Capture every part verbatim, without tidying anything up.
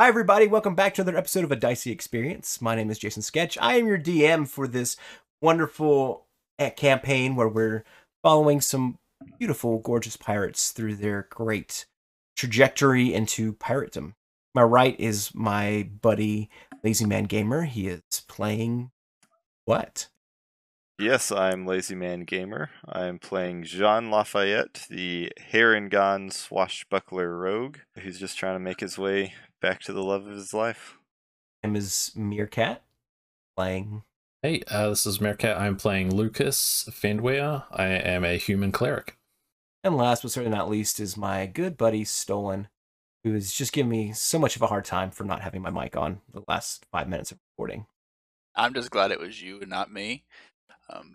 Hi, everybody. Welcome back to another episode of A Dicey Experience. My name is Jason Sketch. I am your D M for this wonderful campaign where we're following some beautiful, gorgeous pirates through their great trajectory into piratedom. My right is my buddy, Lazy Man Gamer. He is playing what? Yes, I'm Lazy Man Gamer. I'm playing Jean Lafayette, the hair-and-gone swashbuckler rogue, who's just trying to make his way back to the love of his life. My name is Meerkat, playing... Hey, uh, this is Meerkat. I'm playing Lucas Fendweir. I am a human cleric. And last but certainly not least is my good buddy, Stolen, who has just given me so much of a hard time for not having my mic on the last five minutes of recording. I'm just glad it was you and not me. Um,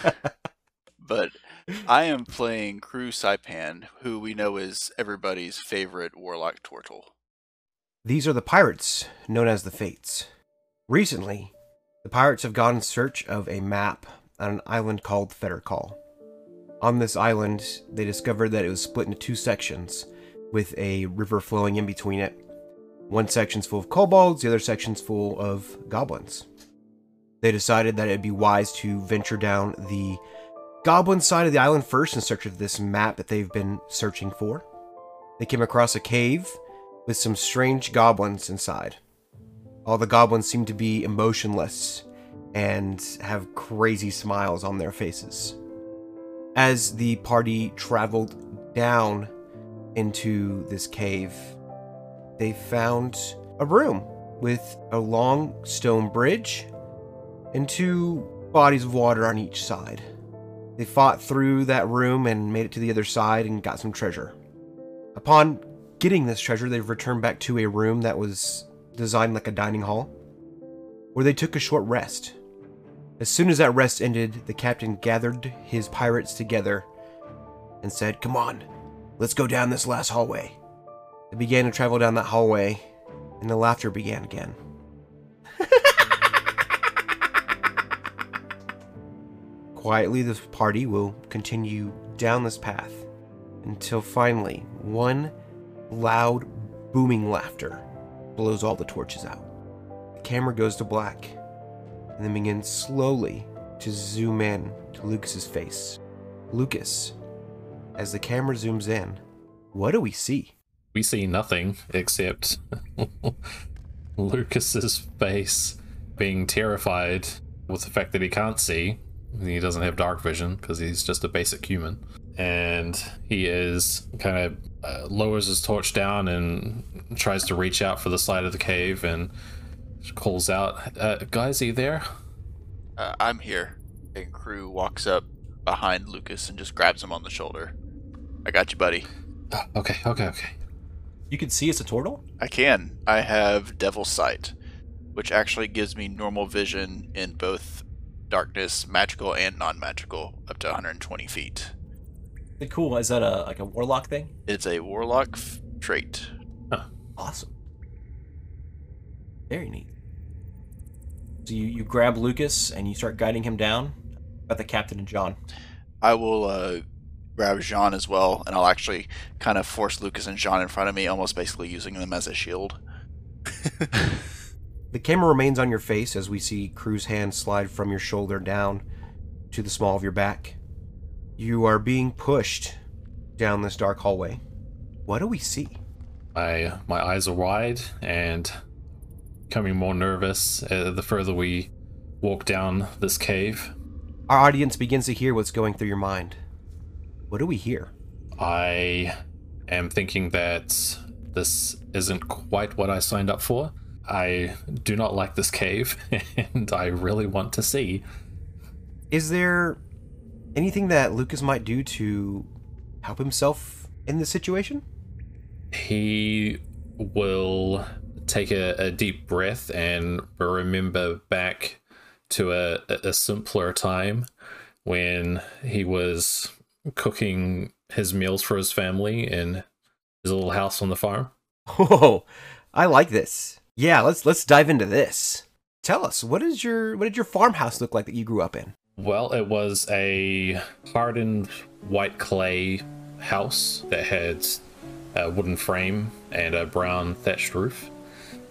but I am playing Crew Saipan, who we know is everybody's favorite warlock turtle. These are the pirates, known as the Fates. Recently, the pirates have gone in search of a map on an island called Fettercall. On this island, they discovered that it was split into two sections, with a river flowing in between it. One section's full of kobolds, the other section's full of goblins. They decided that it'd be wise to venture down the goblin side of the island first in search of this map that they've been searching for. They came across a cave with some strange goblins inside. All the goblins seem to be emotionless and have crazy smiles on their faces. As the party traveled down into this cave, they found a room with a long stone bridge and two bodies of water on each side. They fought through that room and made it to the other side and got some treasure. Upon getting this treasure, they've returned back to a room that was designed like a dining hall, where they took a short rest. As soon as that rest ended, the captain gathered his pirates together and said, "Come on, let's go down this last hallway." They began to travel down that hallway, and the laughter began again. Quietly, the party will continue down this path until finally one loud, booming laughter blows all the torches out. The camera goes to black and then begins slowly to zoom in to Lucas's face. Lucas, as the camera zooms in, what do we see? We see nothing except Lucas's face being terrified with the fact that he can't see. He doesn't have dark vision because he's just a basic human. And he is kind of uh, lowers his torch down and tries to reach out for the side of the cave and calls out, uh, guys, are you there? Uh, I'm here. And Crew walks up behind Lucas and just grabs him on the shoulder. I got you, buddy. Oh, okay, okay, okay. You can see it's a turtle? I can. I have Devil's Sight, which actually gives me normal vision in both darkness, magical and non-magical, up to one hundred twenty feet. Cool. Is that a like a warlock thing? It's a warlock f- trait. Huh. Awesome. Very neat. So you, you grab Lucas and you start guiding him down. About the captain and John. I will uh, grab Jean as well, and I'll actually kind of force Lucas and Jean in front of me, almost basically using them as a shield. The camera remains on your face as we see Crew's hand slide from your shoulder down to the small of your back. You are being pushed down this dark hallway. What do we see? My, my eyes are wide and becoming more nervous uh, the further we walk down this cave. Our audience begins to hear what's going through your mind. What do we hear? I am thinking that this isn't quite what I signed up for. I do not like this cave, and I really want to see. Is there anything that Lucas might do to help himself in this situation? He will take a, a deep breath and remember back to a, a simpler time when he was cooking his meals for his family in his little house on the farm. Oh, I like this. Yeah, let's let's dive into this. Tell us, what is your what did your farmhouse look like that you grew up in? Well, it was a hardened white clay house that had a wooden frame and a brown thatched roof.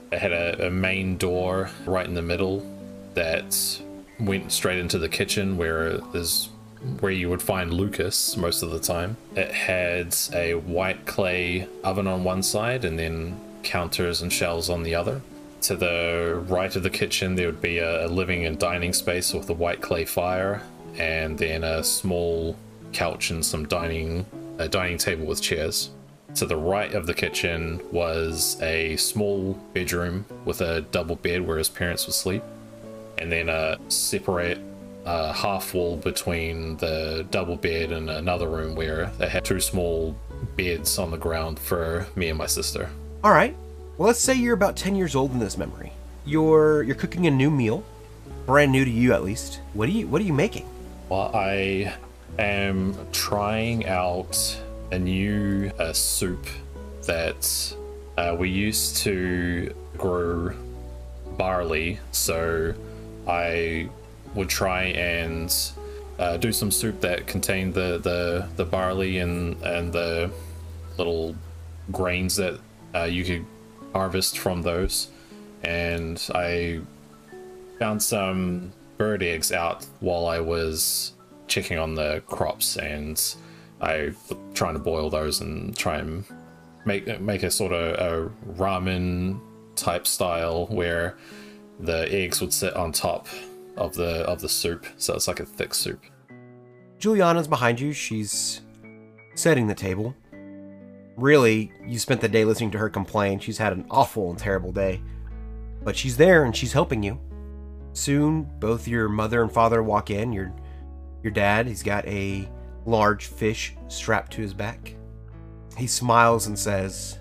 It had a, a main door right in the middle that went straight into the kitchen where there's where you would find Lucas most of the time. It had a white clay oven on one side and then counters and shelves on the other. To the right of the kitchen there would be a, a living and dining space with a white clay fire, and then a small couch and some dining a dining table with chairs. To the right of the kitchen was a small bedroom with a double bed where his parents would sleep, and then a separate uh, half wall between the double bed and another room where they had two small beds on the ground for me and my sister. All right. Well, let's say you're about ten years old in this memory. You're you're cooking a new meal, brand new to you at least. What are you What are you making? Well, I am trying out a new uh, soup that uh, we used to grow barley, so I would try and uh, do some soup that contained the, the, the barley and, and the little grains that uh, you could harvest from those. And I found some bird eggs out while I was checking on the crops, and I was trying to boil those and try and make make a sort of a ramen type style where the eggs would sit on top of the of the soup, so it's like a thick soup. Juliana's behind you. She's setting the table. Really, you spent the day listening to her complain. She's had an awful and terrible day. But she's there and she's helping you. Soon, both your mother and father walk in. Your your dad, he's got a large fish strapped to his back. He smiles and says,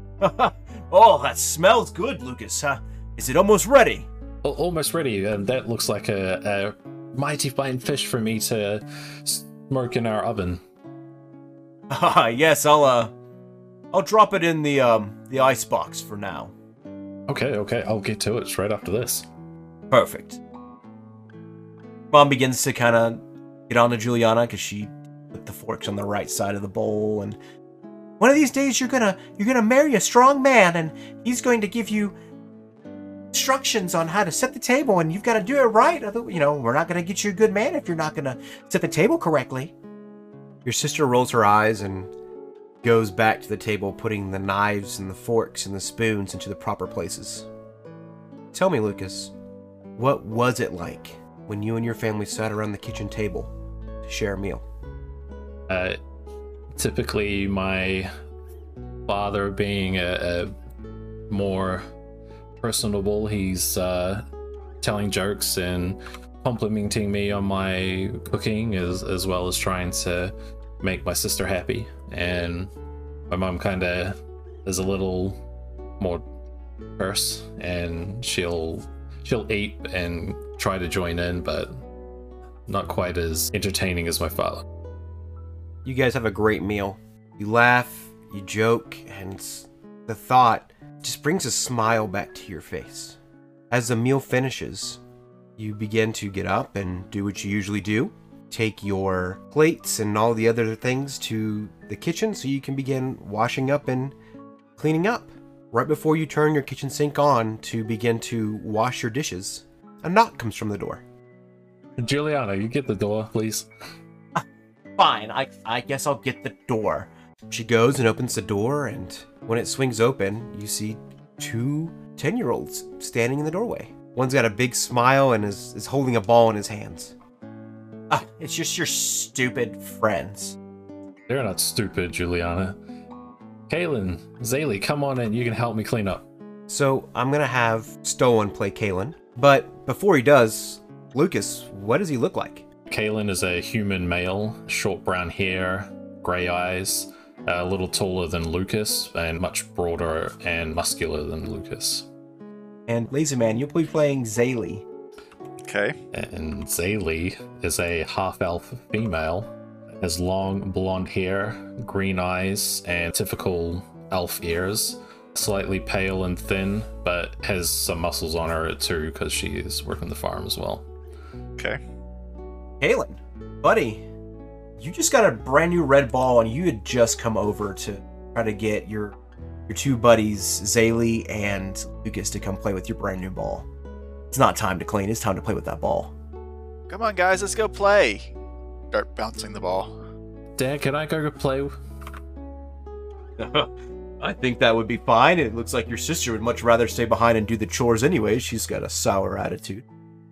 "Oh, that smells good, Lucas. Huh? Is it almost ready?" Al- Almost ready, and that looks like a, a mighty fine fish for me to smoke in our oven. Ah, yes, I'll uh, I'll drop it in the um the ice box for now. Okay, okay, I'll get to it straight after this. Perfect. Mom begins to kind of get on to Juliana because she put the forks on the right side of the bowl, and one of these days you're gonna you're gonna marry a strong man, and he's going to give you instructions on how to set the table, and you've got to do it right. Otherwise, you know, we're not gonna get you a good man if you're not gonna set the table correctly. your sister rolls her eyes and goes back to the table, putting the knives and the forks and the spoons into the proper places. Tell me, Lucas, what was it like when you and your family sat around the kitchen table to share a meal? Uh, typically, my father being a, a more personable, he's uh, telling jokes and complimenting me on my cooking, as as well as trying to make my sister happy. And my mom kind of is a little more terse, and she'll she'll eat and try to join in, but not quite as entertaining as my father. You guys have a great meal. You laugh, you joke, and the thought just brings a smile back to your face. As the meal finishes, you begin to get up and do what you usually do. Take your plates and all the other things to the kitchen so you can begin washing up and cleaning up. Right before you turn your kitchen sink on to begin to wash your dishes, a knock comes from the door. Juliana, you get the door, please. Fine, I I guess I'll get the door. She goes and opens the door, and when it swings open, you see two ten-year-olds standing in the doorway. One's got a big smile and is, is holding a ball in his hands. Ah, it's just your stupid friends. They're not stupid, Juliana. Kaylin, Zaylee, come on in. You can help me clean up. So I'm going to have Stolen play Kalen. But before he does, Lucas, what does he look like? Kaylin is a human male, short brown hair, grey eyes, a little taller than Lucas, and much broader and muscular than Lucas. And Lazy Man, you'll be playing Zaylee. Okay. And Zaylee is a half-elf female, has long blonde hair, green eyes, and typical elf ears. Slightly pale and thin, but has some muscles on her too because she is working the farm as well. Okay. Kalen, buddy, you just got a brand new red ball, and you had just come over to try to get your your two buddies, Zaylee and Lucas, to come play with your brand new ball. It's not time to clean, it's time to play with that ball. Come on, guys, let's go play. Start bouncing the ball. Dad, can I go play? I think that would be fine. It looks like your sister would much rather stay behind and do the chores anyway. She's got a sour attitude.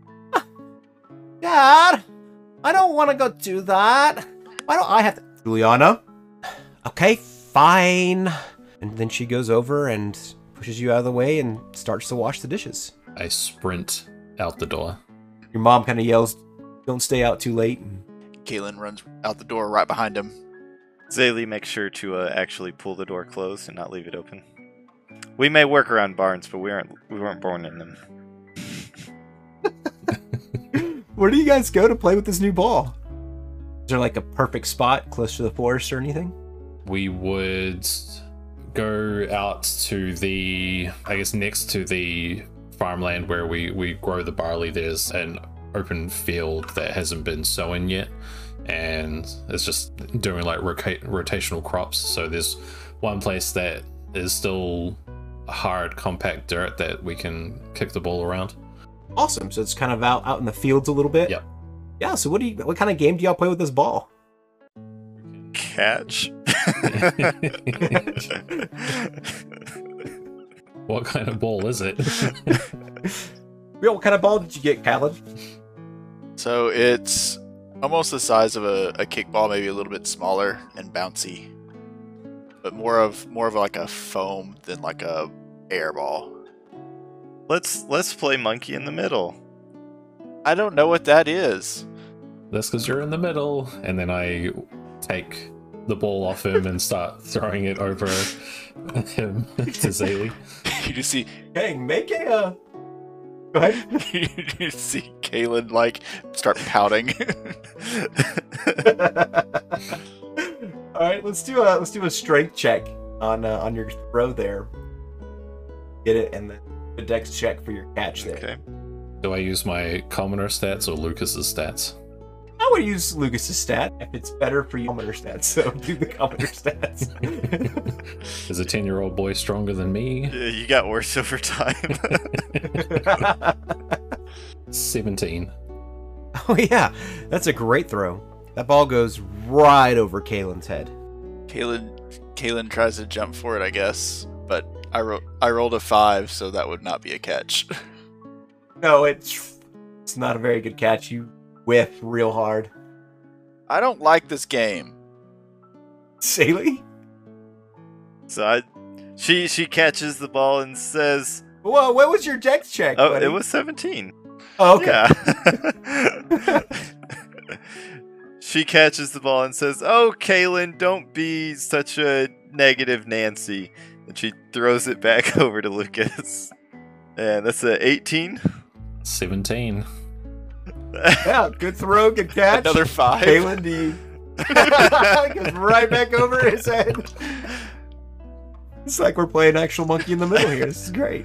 Dad, I don't want to go do that. Why don't I have to... Juliana? Okay, fine. And then she goes over and pushes you out of the way and starts to wash the dishes. I sprint out the door. Your mom kind of yells, don't stay out too late. Kalen runs out the door right behind him. Zaylee makes sure to uh, actually pull the door closed and not leave it open. We may work around barns, but we aren't. We weren't born in them. Where do you guys go to play with this new ball? Is there like a perfect spot close to the forest or anything? We would go out to the, I guess, next to the farmland where we, we grow the barley. There's an open field that hasn't been sown yet, and it's just doing like rota- rotational crops. So there's one place that is still hard, compact dirt that we can kick the ball around. Awesome. So it's kind of out, out in the fields a little bit. Yep. Yeah. So what do you? What kind of game do y'all play with this ball? Catch. What kind of ball is it? Real, what kind of ball did you get, Khaled? So it's almost the size of a, a kickball, maybe a little bit smaller and bouncy, but more of more of like a foam than like a air ball. Let's let's play monkey in the middle. I don't know what that is. That's because you're in the middle, and then I take the ball off him and start throwing it over him to Zaylee. You just see, Hey, make a. Uh... Go ahead. you just see Kalen like start pouting. All right, let's do a let's do a strength check on uh, on your throw there. Get it, and then a dex check for your catch there. Okay. Do I use my commoner stats or Lucas's stats? I would use Lucas's stat if it's better for you. Commoner stats, so do the commoner stats. Is a ten-year-old boy stronger than me? Yeah, you got worse over time. seventeen. Oh yeah, that's a great throw. That ball goes right over Kalen's head. Kalen, Kalen tries to jump for it, I guess, but I ro- I rolled a five, so that would not be a catch. No, it's it's not a very good catch. You whiff real hard. I don't like this game. Saley? So I, she she catches the ball and says, Whoa, what was your dex check? "Oh, buddy? it was seventeen." Oh, okay. Yeah. She catches the ball and says, "Oh, Kalen, don't be such a negative Nancy," and she throws it back over to Lucas. And that's a eighteen. seventeen. Yeah, good throw, good catch. Another five. Kalen, do you... goes right back over his head. It's like we're playing actual monkey in the middle here. This is great.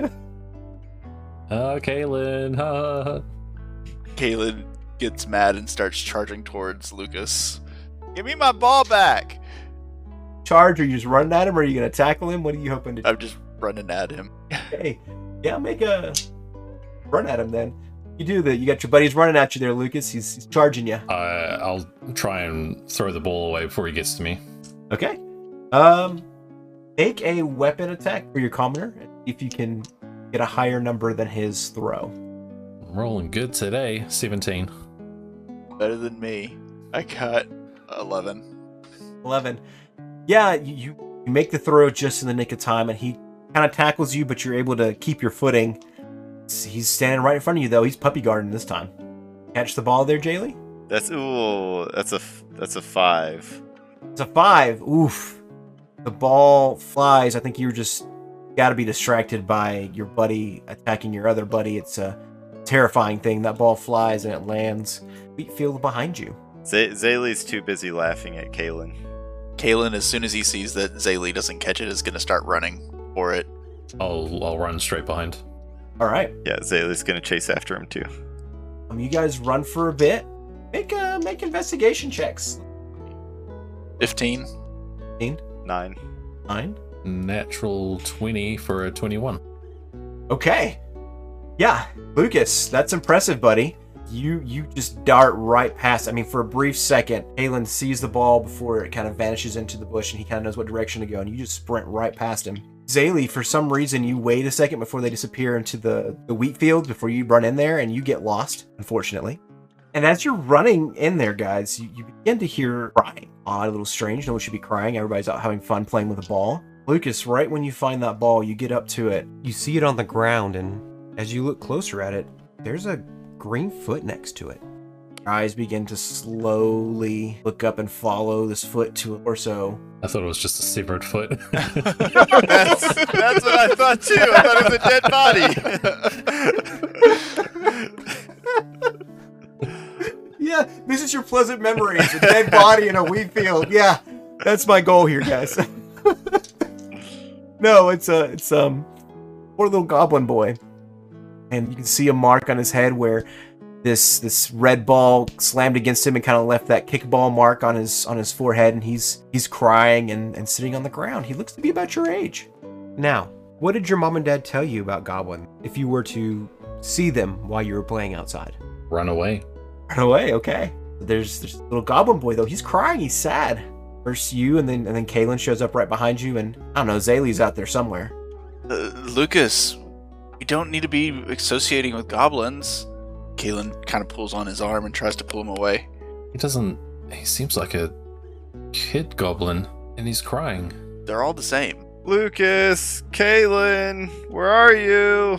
Oh, Kalen. Ha. Kalen gets mad and starts charging towards Lucas. Give me my ball back! Charge, are you just running at him, or are you going to tackle him? What are you hoping to do? I'm just running at him. Hey, yeah, make a run at him then. You do that. You got your buddies running at you there, Lucas. He's, he's charging you. Uh, I'll try and throw the ball away before he gets to me. Okay. Um, make a weapon attack for your commoner. If you can get a higher number than his throw. I'm rolling good today. seventeen. Better than me. I got eleven. eleven. Yeah, you, you you make the throw just in the nick of time, and he kind of tackles you, but you're able to keep your footing. He's standing right in front of you, though. He's puppy guarding this time. Catch the ball there, Jaylee? That's ooh, that's a f- that's a five. It's a five. Oof. The ball flies. I think you were just got to be distracted by your buddy attacking your other buddy. It's a terrifying thing. That ball flies and it lands. Wheat field behind you. Z- Zaylee's too busy laughing at Kalen. Kalen, as soon as he sees that Zaylee doesn't catch it, is going to start running for it. I'll I'll run straight behind. All right. Yeah, Zaylee's gonna chase after him too. Um, you guys run for a bit. Make uh, make investigation checks. fifteen. Nine. Nine. natural twenty for a twenty-one. Okay. Yeah, Lucas, that's impressive, buddy. You you just dart right past. I mean, for a brief second, Aelin sees the ball before it kind of vanishes into the bush, and he kind of knows what direction to go, and you just sprint right past him. Zaylee, for some reason, you wait a second before they disappear into the, the wheat fields before you run in there, and you get lost, unfortunately. And as you're running in there, guys, you, you begin to hear crying. Odd, a little strange. No one should be crying. Everybody's out having fun playing with a ball. Lucas, right when you find that ball, you get up to it. You see it on the ground, and as you look closer at it, there's a green foot next to it. Your eyes begin to slowly look up and follow this foot to a torso. I thought it was just a severed foot. that's, that's what I thought too. I thought it was a dead body. Yeah, this is your pleasant memories. A dead body in a wheat field. Yeah, that's my goal here, guys. No, it's a, it's um, poor little goblin boy, and you can see a mark on his head where this this red ball slammed against him and kind of left that kickball mark on his on his forehead, and he's he's crying and, and sitting on the ground. He looks to be about your age. Now, what did your mom and dad tell you about goblin if you were to see them while you were playing outside? Run away. Run away, okay. There's there's a little goblin boy though. He's crying. He's sad. First you, and then and then Kaylin shows up right behind you, and I don't know, Zaylee's out there somewhere. Uh, Lucas, we don't need to be associating with goblins. Kaylin kind of pulls on his arm and tries to pull him away. He doesn't. He seems like a kid goblin, and he's crying. They're all the same. Lucas, Kaylin, where are you?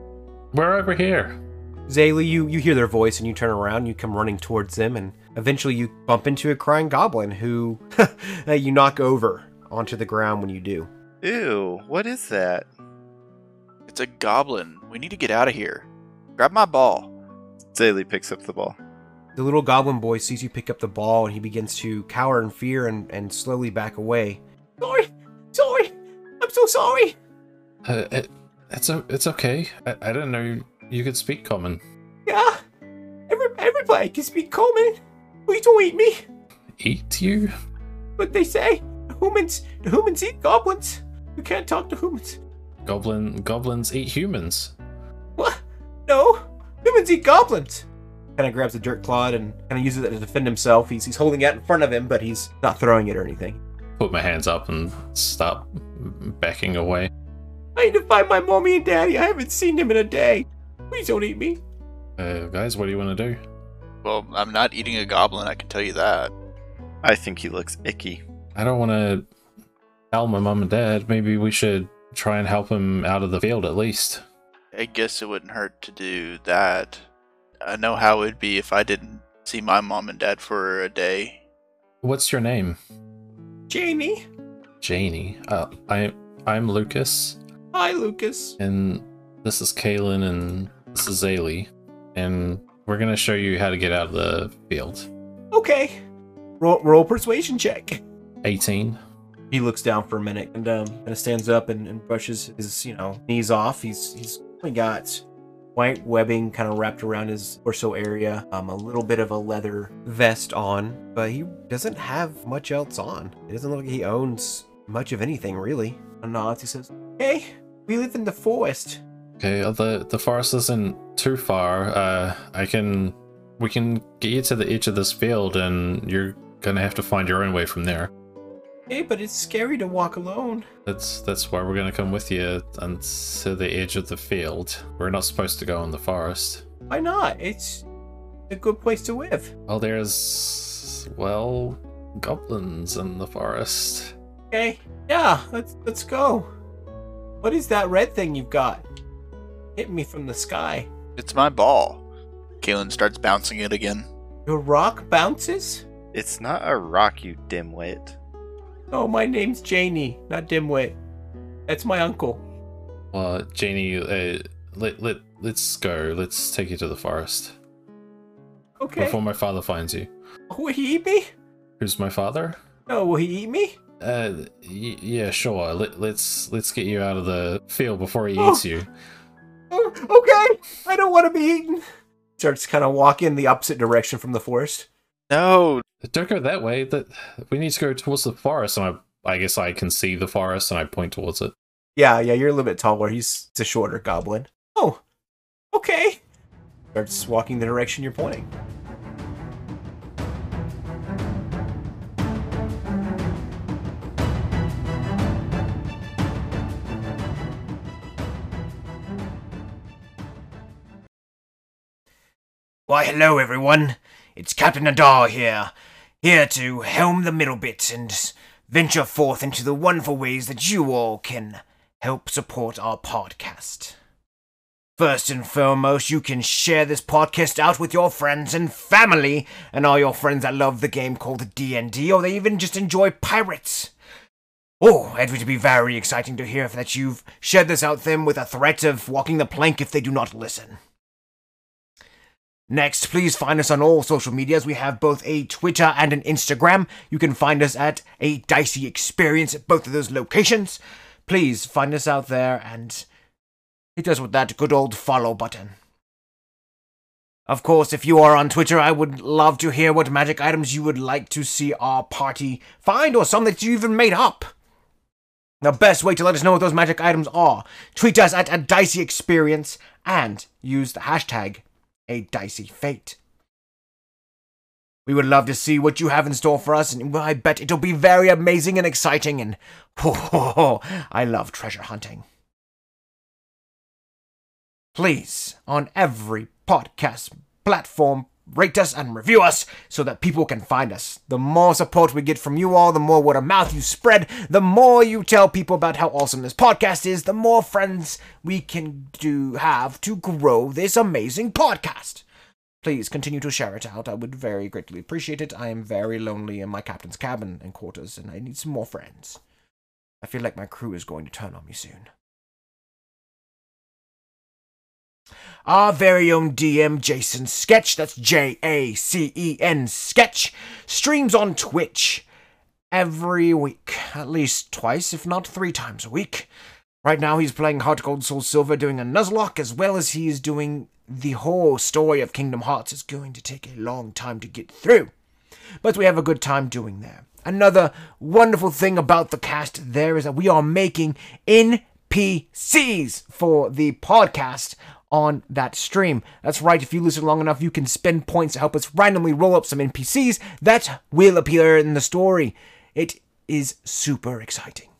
We're over here. Zaylee, you, you hear their voice and you turn around, you come running towards them, and eventually you bump into a crying goblin who you knock over onto the ground when you do. Ew, what is that? It's a goblin. We need to get out of here. Grab my ball. Zaylee picks up the ball. The little goblin boy sees you pick up the ball, and he begins to cower in fear and, and slowly back away. Sorry, sorry, I'm so sorry. Uh, it, it's o- it's okay. I, I didn't know you, you could speak common. Yeah, every, everybody can speak common. Please don't eat me. Eat you? But they say the humans, the humans eat goblins. You can't talk to humans. Goblin goblins eat humans. What? No, humans eat goblins. Kind of grabs a dirt clod and kind of uses it to defend himself. He's he's holding it in front of him, but he's not throwing it or anything. Put my hands up and stop backing away. I need to find my mommy and daddy. I haven't seen them in a day. Please don't eat me. Uh, guys, what do you want to do? Well, I'm not eating a goblin, I can tell you that. I think he looks icky. I don't want to tell my mom and dad. Maybe we should try and help him out of the field at least. I guess it wouldn't hurt to do that. I know how it would be if I didn't see my mom and dad for a day. What's your name? Janie. Janie. Uh, I, I'm Lucas, Hi, Lucas. and this is Kaylin, and this is Zaylee, and we're going to show you how to get out of the field. Okay. Roll, roll persuasion check. eighteen. He looks down for a minute and um, kind of stands up and, and brushes his, you know, knees off. He's he's only got white webbing kind of wrapped around his torso area, um, a little bit of a leather Vest on, but he doesn't have much else on. It doesn't look like he owns much of anything, really. nods. He says, "Hey, we live in the forest." Okay, uh, the the forest isn't too far. Uh, I can, we can get you to the edge of this field, and you're gonna have to find your own way from there. Hey, but it's scary to walk alone. That's that's why we're gonna come with you unto the edge of the field. We're not supposed to go in the forest. Why not? It's a good place to live. Well, there's well goblins in the forest. Okay, yeah, let's let's go. What is that red thing you've got? Hit me from the sky. It's my ball. Kaylin starts bouncing it again. Your rock bounces? It's not a rock, you dimwit. Oh, my name's Janie, not Dimwit. That's my uncle. Well, Janie, uh, let let let's go. Let's take you to the forest Okay. before my father finds you. Will he eat me? Who's my father? No, will he eat me? Uh, y- yeah, sure. Let, let's let's get you out of the field before he Oh. eats you. Oh, okay, I don't want to be eaten. Starts kind of walking the opposite direction from the forest. No, Don't go that way. That we need to go towards the forest, and I I guess I can see the forest and I point towards it. Yeah, yeah, you're a little bit taller. He's a shorter goblin. Oh, okay. Starts walking the direction you're pointing. Why, hello, everyone. It's Captain Adar here, here to helm the middle bit and venture forth into the wonderful ways that you all can help support our podcast. First and foremost, you can share this podcast out with your friends and family, and all your friends that love the game called D and D, or they even just enjoy pirates. Oh, it would be very exciting to hear that you've shared this out to them with a threat of walking the plank if they do not listen. Next, please find us on all social medias. We have both a Twitter and an Instagram. You can find us at A Dicey Experience at both of those locations. Please find us out there and hit us with that good old follow button. Of course, if you are on Twitter, I would love to hear what magic items you would like to see our party find, or some that you even made up. The best way to let us know what those magic items are, tweet us at A Dicey Experience and use the hashtag A Dicey Fate. We would love to see what you have in store for us, and I bet it'll be very amazing and exciting, and oh, I love treasure hunting. Please, on every podcast platform, rate us and review us so that people can find us. The more support we get from you all, the more word of mouth you spread, the more you tell people about how awesome this podcast is, the more friends we can do have to grow this amazing podcast. Please continue to share it out. I would very greatly appreciate it. I am very lonely in my captain's cabin and quarters, and I need some more friends. I feel like my crew is going to turn on me soon. Our very own D M, Jason Sketch, that's J A C E N Sketch, streams on Twitch every week, at least twice, if not three times a week. Right now he's playing Heart Gold Soul Silver, doing a Nuzlocke, as well as he is doing the whole story of Kingdom Hearts. It's going to take a long time to get through, but we have a good time doing there. Another wonderful thing about the cast there is that we are making N P Cs for the podcast on that stream. That's right, if you listen long enough, you can spend points to help us randomly roll up some N P Cs that will appear in the story. It is super exciting.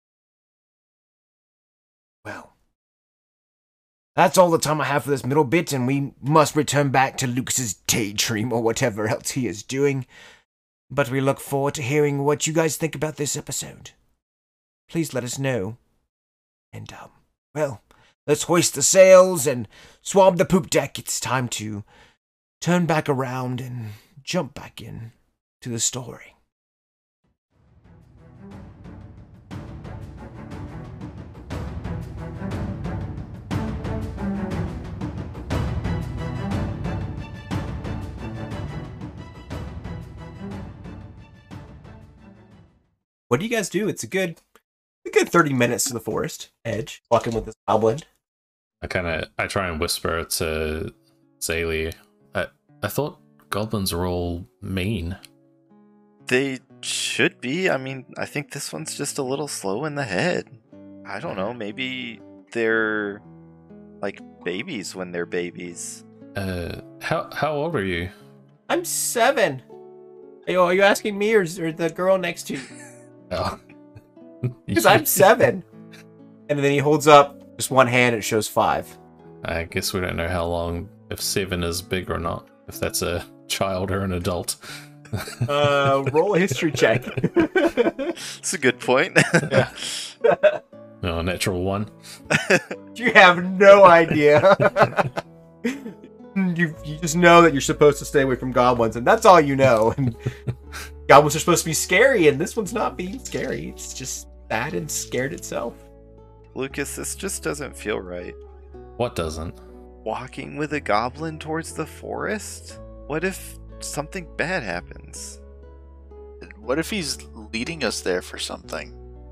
Well, that's all the time I have for this middle bit, and we must return back to Lucas's daydream or whatever else he is doing. But we look forward to hearing what you guys think about this episode. Please let us know. And, um, well, let's hoist the sails and swab the poop deck. It's time to turn back around and jump back in to the story. What do you guys do? It's a good, a good thirty minutes to the forest edge, walking with this goblin. I kind of I try and whisper to Zaylee. I I thought goblins are all mean. They should be. I mean, I think this one's just a little slow in the head. I don't know. Maybe they're like babies when they're babies. Uh, how how old are you? I'm seven. Are you, are you asking me or, or the girl next to you? Oh, Because I'm seven. And then he holds up just one hand and it shows five. I guess we don't know how long, if seven is big or not. If that's a child or an adult. Uh, roll a history check. That's a good point. Yeah. No, natural one. You have no idea. you you just know that you're supposed to stay away from goblins, and that's all you know. And goblins are supposed to be scary, and this one's not being scary. It's just sad and scared itself. Lucas, this just doesn't feel right. What doesn't? Walking with a goblin towards the forest? What if something bad happens? What if he's leading us there for something?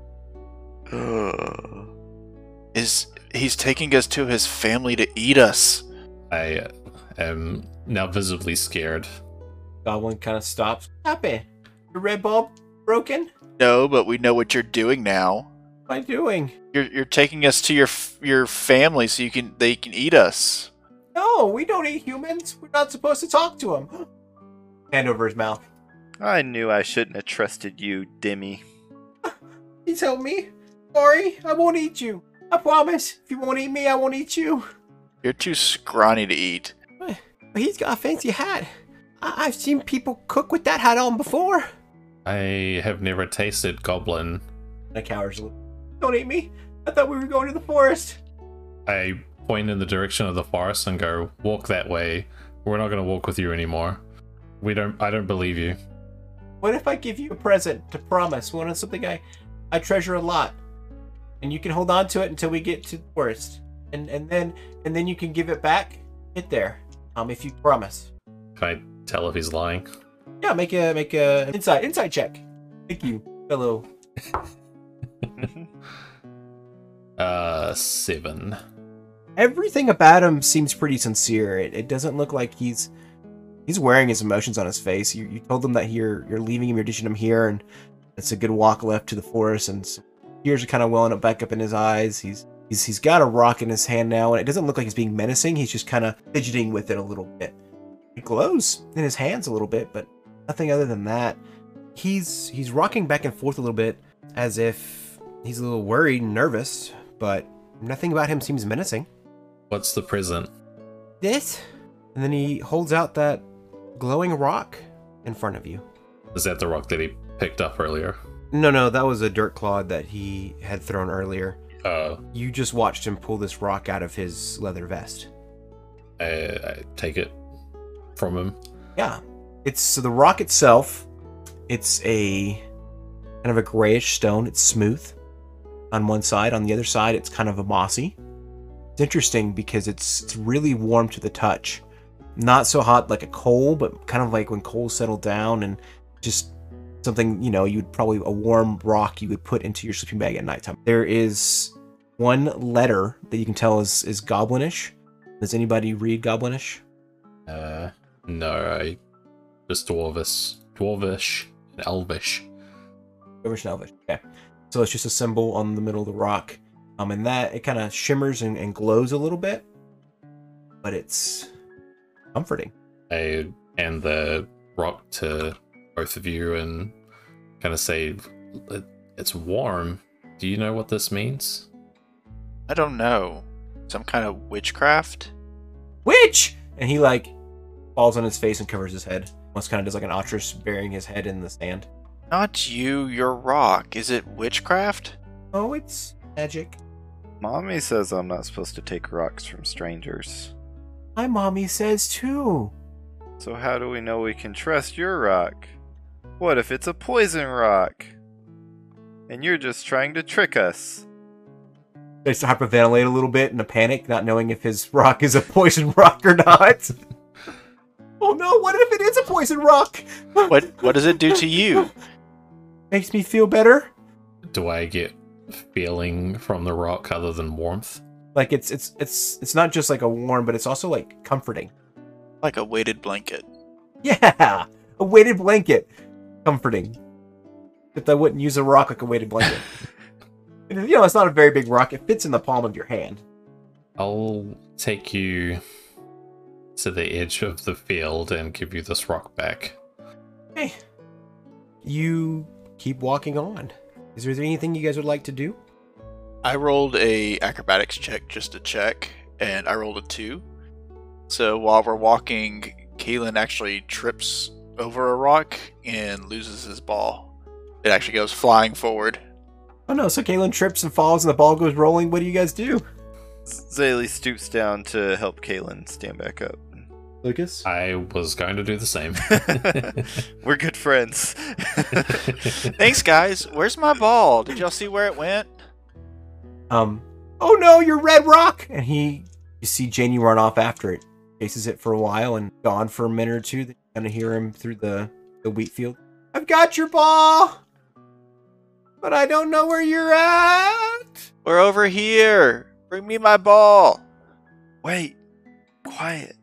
Is he's taking us to his family to eat us? I uh, am now visibly scared. Goblin kind of stops. Happy. The red bulb. broken? No, but we know what you're doing now. What am I doing? You're you're taking us to your f- your family so you can they can eat us. No, we don't eat humans. We're not supposed to talk to them. Hand over his mouth. I knew I shouldn't have trusted you, Dimmy. Please help me. Sorry, I won't eat you. I promise. If you won't eat me, I won't eat you. You're too scrawny to eat. But he's got a fancy hat. I- I've seen people cook with that hat on before. I have never tasted goblin. The coward's little. Don't eat me. I thought we were going to the forest. I point in the direction of the forest and go, walk that way. We're not going to walk with you anymore. We don't. I don't believe you. What if I give you a present to promise? One of something I, I treasure a lot, and you can hold on to it until we get to the forest, and and then and then you can give it back. Get there, um, if you promise. Can I tell if he's lying? Yeah, make a make a inside inside check. Thank you, fellow. Uh, seven. Everything about him seems pretty sincere. It, it doesn't look like he's he's wearing his emotions on his face. You you told him that you're you're leaving him, you're ditching him here, and it's a good walk left to the forest, and some tears are kind of welling up back up in his eyes. He's he's he's got a rock in his hand now, and it doesn't look like he's being menacing. He's just kind of fidgeting with it a little bit. It glows in his hands a little bit, but nothing other than that. He's he's rocking back and forth a little bit as if he's a little worried and nervous, but nothing about him seems menacing. What's the present? This? And then he holds out that glowing rock in front of you. Is that the rock that he picked up earlier? No, no, that was a dirt clod that he had thrown earlier. Uh, You just watched him pull this rock out of his leather vest. I, I take it from him. Yeah. It's so the rock itself, it's a kind of a grayish stone. It's smooth on one side. On the other side, it's kind of a mossy. It's interesting because it's it's really warm to the touch. Not so hot like a coal, but kind of like when coals settle down, and just something, you know, you'd probably a warm rock you would put into your sleeping bag at nighttime. There is one letter that you can tell is, is Goblinish. Does anybody read Goblinish? Uh, no, I just dwarvish, dwarvish, and elvish. Elvish and Elvish. Okay. So it's just a symbol on the middle of the rock. Um, and that, it kind of shimmers and, and glows a little bit. But it's comforting. I hand the rock to both of you and kind of say, it's warm. Do you know what this means? I don't know. Some kind of witchcraft? Witch! And he, like, falls on his face and covers his head. Almost kind of does like an ostrich burying his head in the sand. Not you, your rock. Is it witchcraft? Oh, it's magic. Mommy says I'm not supposed to take rocks from strangers. My mommy says too. So how do we know we can trust your rock? What if it's a poison rock? And you're just trying to trick us? They start to hyperventilate a little bit in a panic, not knowing if his rock is a poison rock or not. Oh no, what if it is a poison rock? What what does it do to you? Makes me feel better. Do I get feeling from the rock other than warmth? Like it's it's it's it's not just like a warm, but it's also like comforting. Like a weighted blanket. Yeah, a weighted blanket, comforting. Except I wouldn't use a rock like a weighted blanket. And, you know, it's not a very big rock. It fits in the palm of your hand. I'll take you to the edge of the field and give you this rock back. Hey, you keep walking on. Is there anything you guys would like to do? I rolled a acrobatics check just to check, and I rolled a two. So while we're walking, Kalen actually trips over a rock and loses his ball. It actually goes flying forward. Oh no, so Kalen trips and falls and the ball goes rolling. What do you guys do? Zaylee stoops down to help Kaylin stand back up. Lucas? I was going to do the same. We're good friends. Thanks, guys. Where's my ball? Did y'all see where it went? Um, oh no, you're Red Rock! And he, you see Janie run off after it. Chases it for a while and gone for a minute or two. Then you kind of hear him through the, the wheat field. I've got your ball! But I don't know where you're at! We're over here. Bring me my ball. Wait, quiet.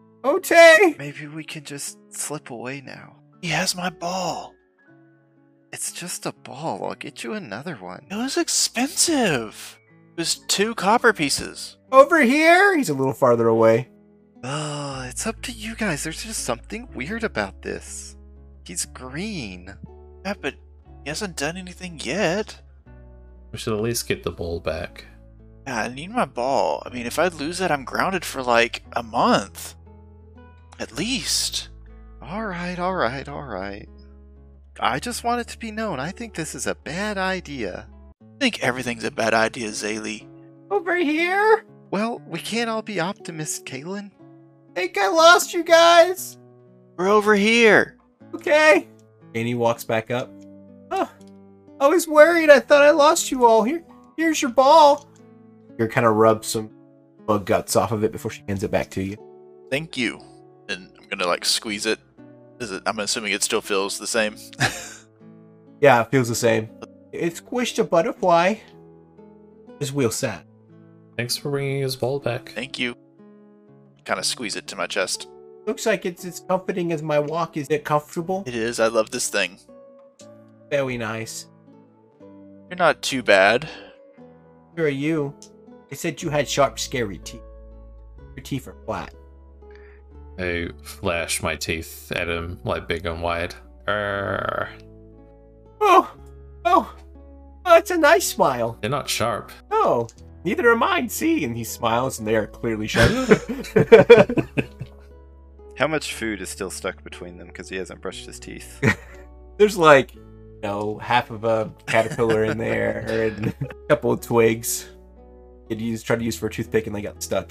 Otay! Maybe we can just slip away now. He has my ball. It's just a ball. I'll get you another one. It was expensive. It was two copper pieces. Over here? He's a little farther away. Oh, it's up to you guys. There's just something weird about this. He's green. Yeah, but he hasn't done anything yet. We should at least get the ball back. Yeah, I need my ball. I mean, if I lose that, I'm grounded for like a month. At least. Alright, alright, alright. I just want it to be known. I think this is a bad idea. I think everything's a bad idea, Zaylee. Over here? Well, we can't all be optimists, Kalen. Think I lost you guys? We're over here. Okay. And he walks back up. Oh, I was worried. I thought I lost you all. Here, here's your ball. You're kind of rub some bug guts off of it before she hands it back to you. Thank you. And I'm gonna like squeeze it. Is it? I'm assuming it still feels the same. Yeah, it feels the same. It squished a butterfly. It's real sad. Thanks for bringing his ball back. Thank you. Kind of squeeze it to my chest. Looks like it's as comforting as my walk. Is it comfortable? It is. I love this thing. Very nice. You're not too bad. Who are you? They said you had sharp, scary teeth. Your teeth are flat. I flash my teeth at him, like big and wide. Arrgh. Oh, oh, oh, it's a nice smile. They're not sharp. Oh, neither are mine. See, and he smiles, and they are clearly sharp. How much food is still stuck between them because he hasn't brushed his teeth? There's like, you know, half of a caterpillar in there, and a couple of twigs. You'd use, tried to use for a toothpick, and they got stuck.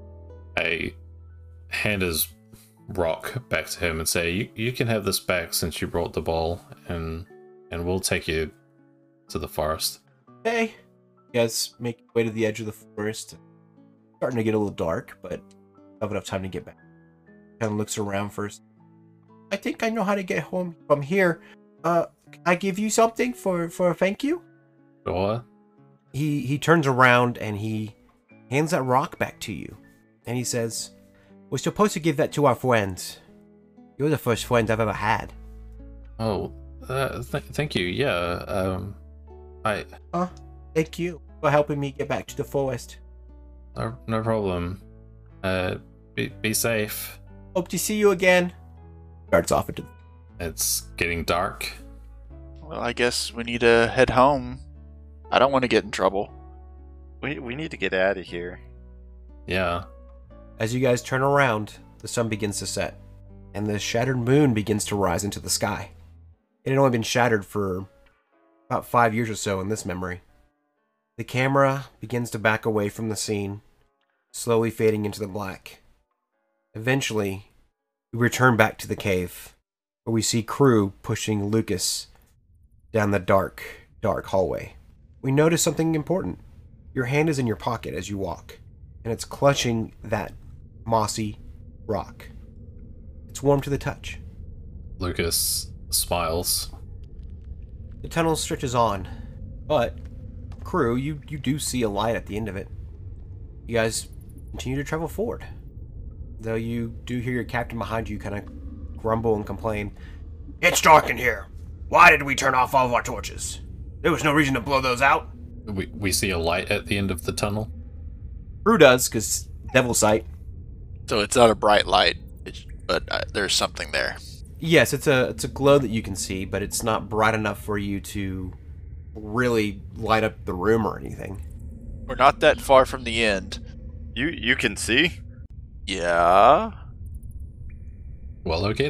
I hand his rock back to him and say, you, you can have this back since you brought the ball, and and we'll take you to the forest. Okay. You guys make your way to the edge of the forest. Starting to get a little dark, but have enough time to get back. Kind of looks around first. I think I know how to get home from here. Uh, can I give you something for, for a thank you? Sure. He he turns around and he hands that rock back to you. And he says, "We're supposed to give that to our friends. You're the first friend I've ever had." Oh, uh, th thank you. Yeah. Um, I Huh? Thank you for helping me get back to the forest. no, no problem. Uh, be be safe. Hope to see you again. Starts off into the... It's getting dark. Well, I guess we need to head home. I don't want to get in trouble. We we need to get out of here. Yeah. As you guys turn around, the sun begins to set, and the shattered moon begins to rise into the sky. It had only been shattered for about five years or so in this memory. The camera begins to back away from the scene, slowly fading into the black. Eventually, we return back to the cave, where we see Crew pushing Lucas down the dark, dark hallway. We notice something important. Your hand is in your pocket as you walk, and it's clutching that mossy rock. It's warm to the touch. Lucas smiles. The tunnel stretches on, but Crew, you, you do see a light at the end of it. You guys continue to travel forward, though you do hear your captain behind you kind of grumble and complain. "It's dark in here. Why did we turn off all of our torches? There was no reason to blow those out." We we see a light at the end of the tunnel. Crew does, because devil sight. So it's not a bright light, it's, but uh, there's something there. Yes, it's a it's a glow that you can see, but it's not bright enough for you to really light up the room or anything. We're not that far from the end. You you can see? Yeah. Well, okay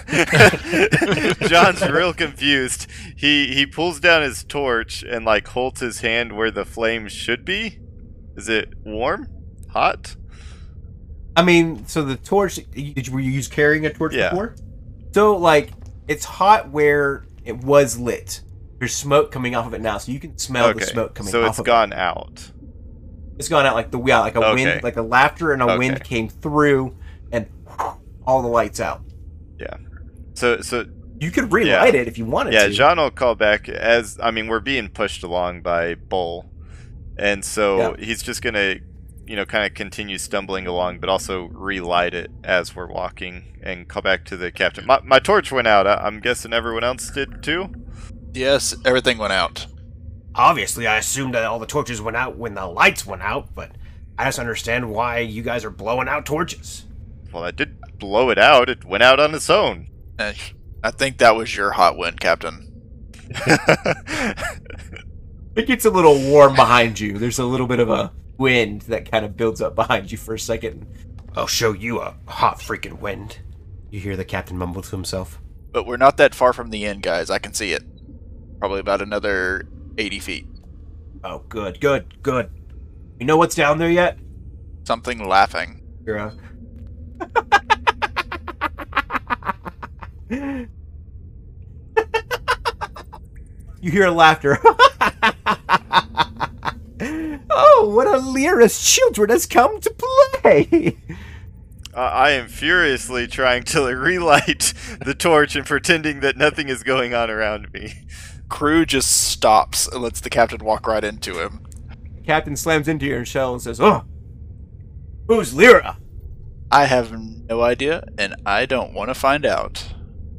then. John's real confused. He he pulls down his torch and like holds his hand where the flame should be. Is it warm? Hot? I mean, so the torch, did you, were you use carrying a torch Yeah. before? So, like, it's hot where it was lit. There's smoke coming off of it now, so you can smell Okay. the smoke coming So off it's of gone out. it. It's gone out like the yeah, like a Okay. wind, like a laughter and a Okay. wind came through, and all the lights out. Yeah. So so You could relight Yeah. it if you wanted yeah, to. John will call back as I mean we're being pushed along by Bull. And so Yeah. he's just gonna you know, kind of continue stumbling along, but also relight it as we're walking and call back to the captain. My, my torch went out. I, I'm guessing everyone else did too? Yes, everything went out. Obviously, I assumed that all the torches went out when the lights went out, but I just understand why you guys are blowing out torches. Well, I did blow it out. It went out on its own. Eh, I think that was your hot wind, Captain. It gets a little warm behind you. There's a little bit of a wind that kind of builds up behind you for a second. I'll show you a hot freaking wind. You hear the captain mumble to himself. But we're not that far from the end, guys. I can see it. Probably about another eighty feet. Oh, good, good, good. You know what's down there yet? Something laughing. You're a... You hear laughter. Oh, what a Lyra's children has come to play! Uh, I am furiously trying to relight the torch and pretending that nothing is going on around me. Crew just stops and lets the captain walk right into him. The captain slams into your shell and says, "Oh, who's Lyra?" I have no idea, and I don't want to find out.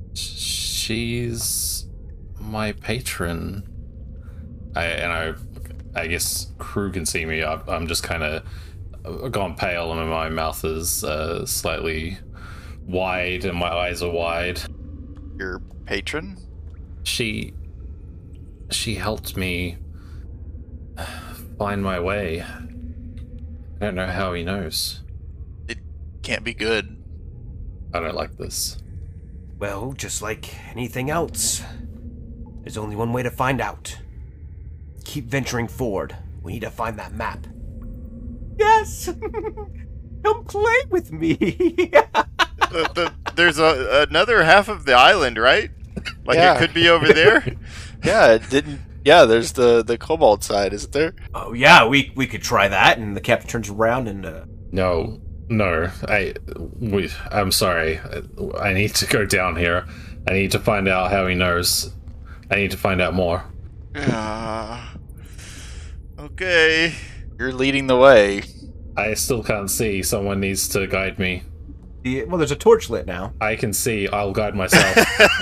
She's my patron. I and I, I guess Crew can see me. I, I'm just kind of gone pale, and my mouth is uh, slightly wide, and my eyes are wide. Your patron? She, she helped me find my way. I don't know how he knows. It can't be good. I don't like this. Well, just like anything else, there's only one way to find out. Keep venturing forward. We need to find that map. Yes! Come play with me! the, the, there's a, another half of the island, right? Like Yeah. it could be over there? Yeah, it didn't. Yeah, there's the the cobalt side, isn't there? Oh yeah, we we could try that. And the captain turns around and uh, No, no. I, we. I'm sorry. I need to go down here. I need to find out how he knows. I need to find out more. Uh, okay. You're leading the way. I still can't see. Someone needs to guide me. the well, there's a torch lit now. I can see. I'll guide myself.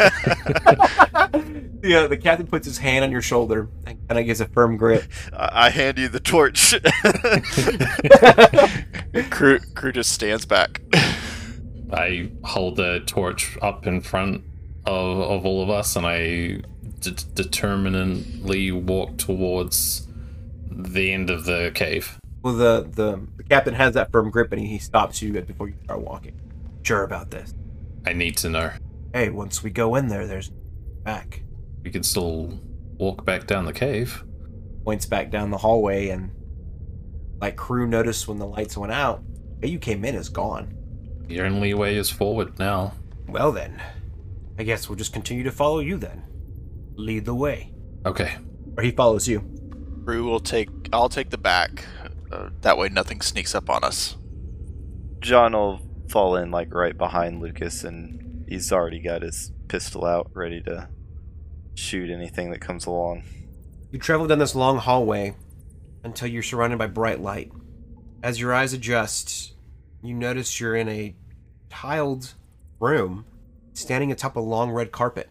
Yeah, the captain puts his hand on your shoulder and kind of gives a firm grip. I, I hand you the torch. Crew crew just stands back. I hold the torch up in front of, of all of us, and I d- determinedly walk towards the end of the cave. Well, the, the the captain has that firm grip and he, he stops you before you start walking. Sure about this? I need to know. Hey, once we go in there, there's back. We can still walk back down the cave. Points back down the hallway, and like Crew noticed when the lights went out, hey, you came in is gone. The only way is forward now. Well then, I guess we'll just continue to follow you then. Lead the way. Okay. Or he follows you. Crew will take. I'll take the back. Uh, that way, nothing sneaks up on us. John will fall in like right behind Lucas, and he's already got his pistol out, ready to shoot anything that comes along. You travel down this long hallway until you're surrounded by bright light. As your eyes adjust, you notice you're in a tiled room standing atop a long red carpet.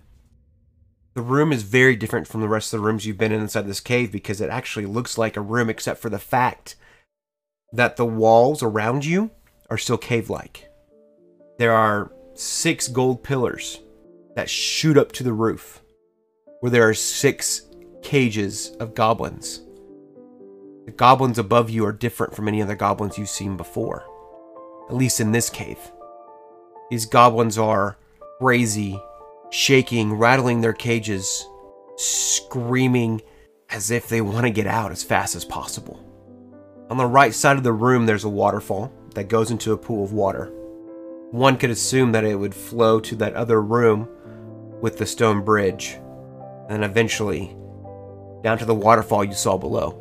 The room is very different from the rest of the rooms you've been in inside this cave because it actually looks like a room except for the fact that the walls around you are still cave-like. There are six gold pillars that shoot up to the roof, where there are six cages of goblins. The goblins above you are different from any other goblins you've seen before, at least in this cave. These goblins are crazy, shaking, rattling their cages, screaming as if they want to get out as fast as possible. On the right side of the room, there's a waterfall that goes into a pool of water. One could assume that it would flow to that other room with the stone bridge, and then eventually down to the waterfall you saw below.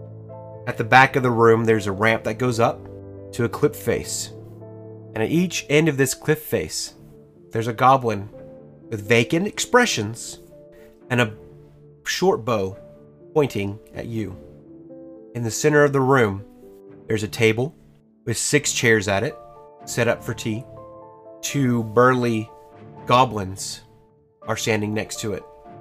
At the back of the room, there's a ramp that goes up to a cliff face, and at each end of this cliff face, there's a goblin with vacant expressions and a short bow pointing at you. In the center of the room, there's a table with six chairs at it, set up for tea. Two burly goblins are standing next to it.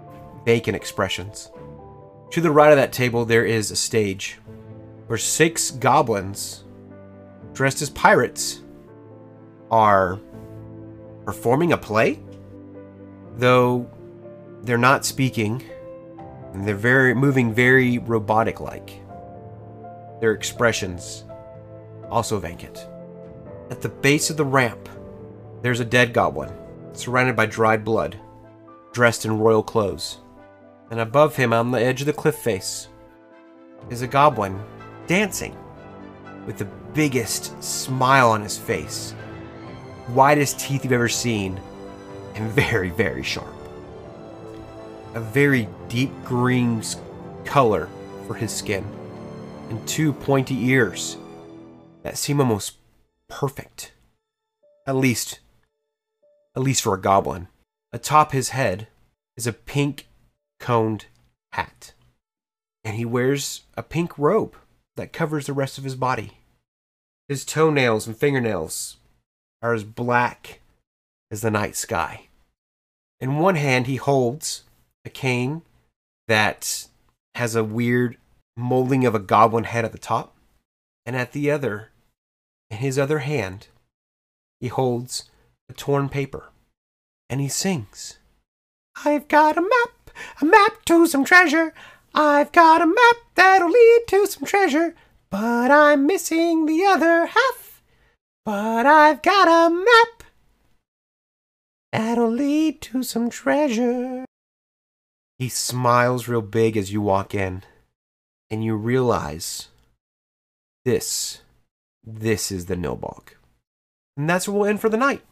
vacant expressions. To the right of that table, there is a stage where six goblins, dressed as pirates, are performing a play. Though they're not speaking, and they're very moving very robotic-like. Their expressions also vacant. At the base of the ramp, there's a dead goblin, surrounded by dried blood, dressed in royal clothes. And above him, on the edge of the cliff face, is a goblin dancing with the biggest smile on his face, widest teeth you've ever seen, and very, very sharp. A very deep green color for his skin, and two pointy ears that seem almost perfect. At least, at least for a goblin. Atop his head is a pink coned hat, and he wears a pink robe that covers the rest of his body. His toenails and fingernails are as black as the night sky. In one hand, he holds a cane that has a weird molding of a goblin head at the top, and at the other, in his other hand, he holds a torn paper, and he sings, "I've got a map, a map to some treasure. I've got a map that'll lead to some treasure, but I'm missing the other half. But I've got a map that'll lead to some treasure." He smiles real big as you walk in, and you realize this, this is the Nilbog. And that's where we'll end for the night.